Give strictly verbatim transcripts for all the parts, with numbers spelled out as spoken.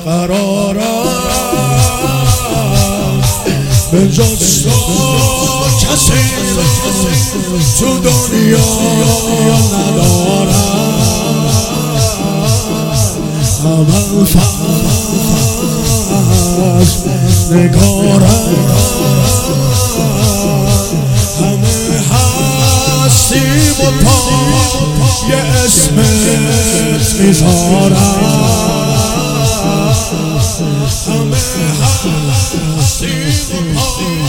قرارم به جز تو کسی تو دنیا ندارم. اول فصل نگارم همه هستیم و پای اسمت میذارم. همه هستیم و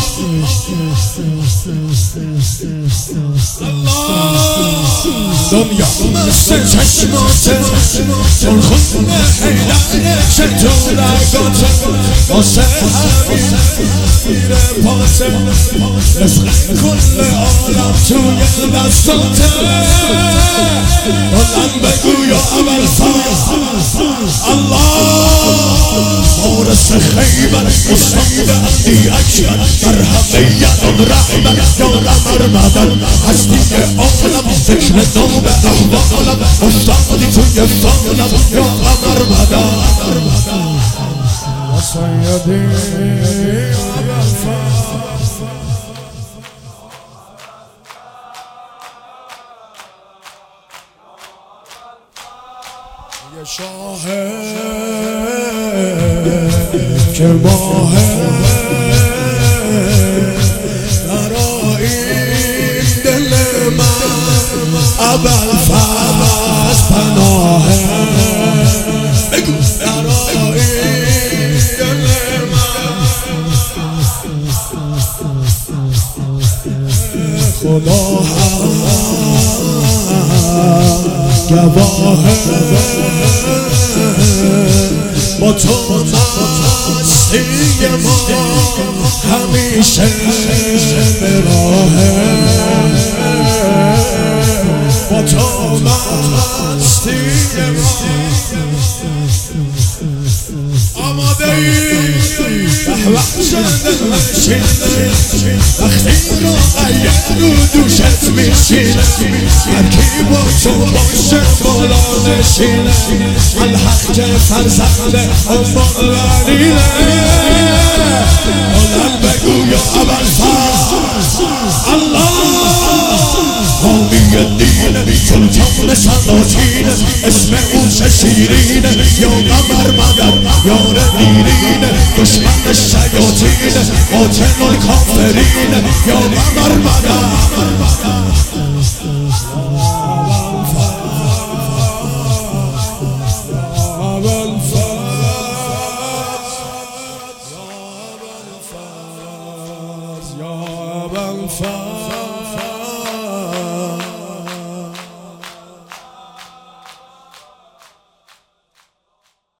دنیا مثل چشماته چون خون حیدره چطور رگاته واسه همین میره پاسه رزق کل عالم توی دستاته. بلند بگو یا ابوالفضل الله وارث خیبر استاد علی اکبر در همه یدان رهبر یا قمر مدد هستی عالم ذکر نام احوالم استادی توی فالم یا قمر مدد سیدی ابوالفضل. یه شاهه که ماهه برای دل من ابوالفضل پناهه. بگو برای دل من خدا هم گواهه با تو مستی ما همیشه به راهه. با تو مستی ما آماده ای وحشت نشینه وقتی رو قیر رو دوشت میشینه هرکی با تو باشه بالا نشینه الحق که فرزند اما غلیله. بلند بگو یا ابوالفضل الله حامی دینه سلطان سلاطینه اسم او چه شیرینه یا قمر مدد یار دیرینه دشمن شیاطینه قاتل الکافرینه یا قمر مدد. یا ابوالفضل